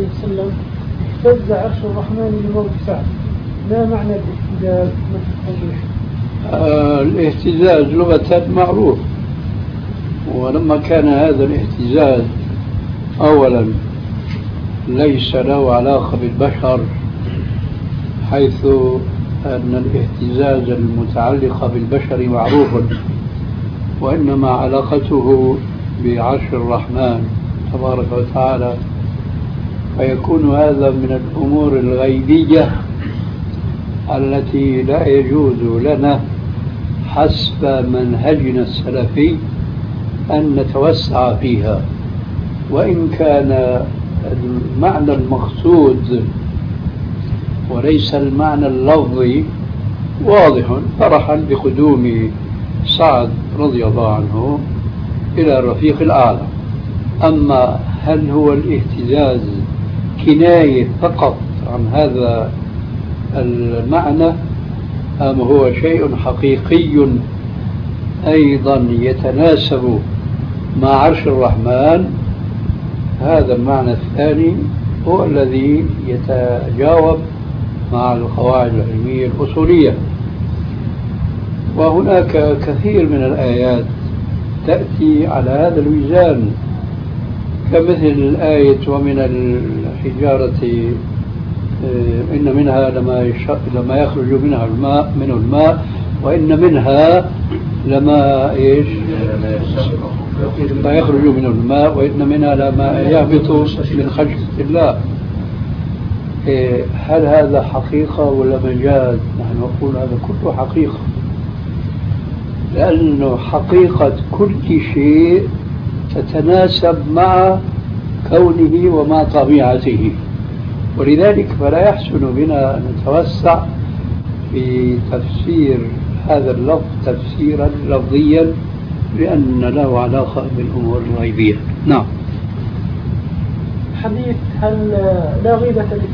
عليه وسلم اهتز عرش الرحمن لموت سعد، ما معنى الاهتزاز مثل التوضيح؟ الاهتزاز لغة معروف، ولما كان هذا الاهتزاز أولا ليس له علاقة بالبشر، حيث أن الاهتزاز المتعلق بالبشر معروف، وإنما علاقته بعرش الرحمن تبارك وتعالى، فيكون هذا من الأمور الغيبية التي لا يجوز لنا حسب منهجنا السلفي أن نتوسع فيها، وإن كان المعنى المقصود وليس المعنى اللفظي واضح، فرحا بقدوم سعد رضي الله عنه إلى الرفيق الأعلى. أما هل هو الاهتزاز كناية فقط عن هذا المعنى أم هو شيء حقيقي أيضا يتناسب مع عرش الرحمن؟ هذا المعنى الثاني هو الذي يتجاوب مع القواعد العلمية الأصولية. وهناك كثير من الآيات تأتي على هذا الميزان، كمثل الآية ومن الحجارة إن منها لما يخرج منها الماء وإن منها لما لا يخرج منه الماء وإن منها لما يهبط من خشية الله. هل هذا حقيقة ولا مجاز؟ نحن نقول هذا كله حقيقة، لأنه حقيقة كل شيء تتناسب مع كونه ومع طبيعته، ولذلك فلا يحسن بنا أن نتوسع في تفسير هذا اللفظ تفسيرا لفظيا، لأن له علاقة بالأمور الغيبية. نعم. حديث هل لا غيبة